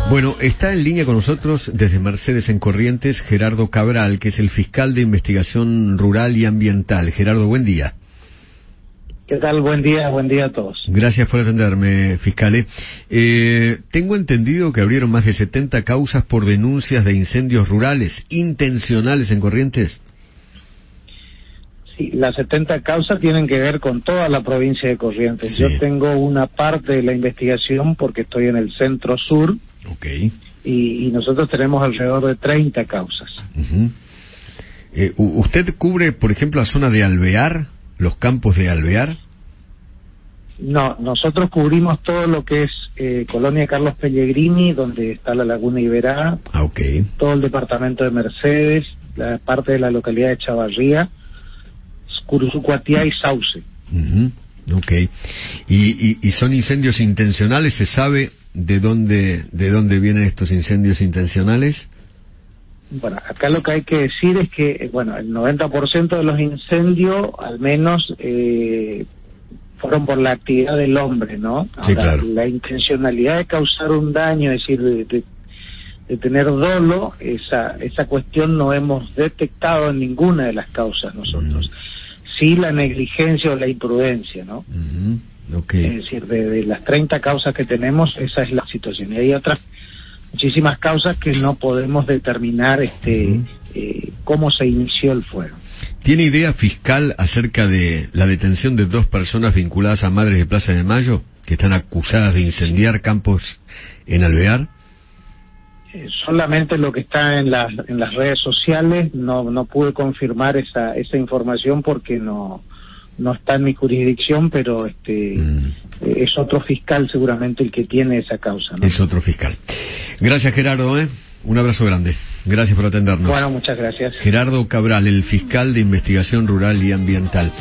Bueno, está en línea con nosotros desde Mercedes en Corrientes Gerardo Cabral, que es el fiscal de investigación rural y ambiental. Gerardo, buen día. ¿Qué tal? Buen día a todos. Gracias por atenderme, fiscal. Tengo entendido que abrieron más de 70 causas por denuncias de incendios rurales intencionales en Corrientes. Sí, las 70 causas tienen que ver con toda la provincia de Corrientes. Sí. Yo tengo una parte de la investigación porque estoy en el centro sur. Okay. Y nosotros tenemos alrededor de 30 causas. ¿Usted cubre, por ejemplo, la zona de Alvear, los campos de Alvear? No, nosotros cubrimos todo lo que es Colonia Carlos Pellegrini, donde está la Laguna Iberá, todo el departamento de Mercedes, la parte de la localidad de Chavarría, Curuzucuatiá y Sauce. ¿Y son incendios intencionales? ¿Se sabe de dónde vienen estos incendios intencionales? Bueno, acá lo que hay que decir es que, el 90% de los incendios, al menos, fueron por la actividad del hombre, ¿no? Ahora, sí, claro. La intencionalidad de causar un daño, es decir, de tener dolo, esa cuestión no hemos detectado en ninguna de las causas nosotros. Sí, la negligencia o la imprudencia, ¿no? Es decir, de las 30 causas que tenemos, esa es la situación. Y hay otras muchísimas causas que no podemos determinar cómo se inició el fuego. ¿Tiene idea, fiscal, acerca de la detención de 2 personas vinculadas a Madres de Plaza de Mayo, que están acusadas de incendiar campos en Alvear? Solamente lo que está en las redes sociales. No pude confirmar esa información porque no está en mi jurisdicción, pero es otro fiscal seguramente el que tiene esa causa, ¿no? Es otro fiscal. Gracias, Gerardo, un abrazo grande. Gracias por atendernos. Bueno, muchas gracias. Gerardo Cabral, el fiscal de investigación rural y ambiental.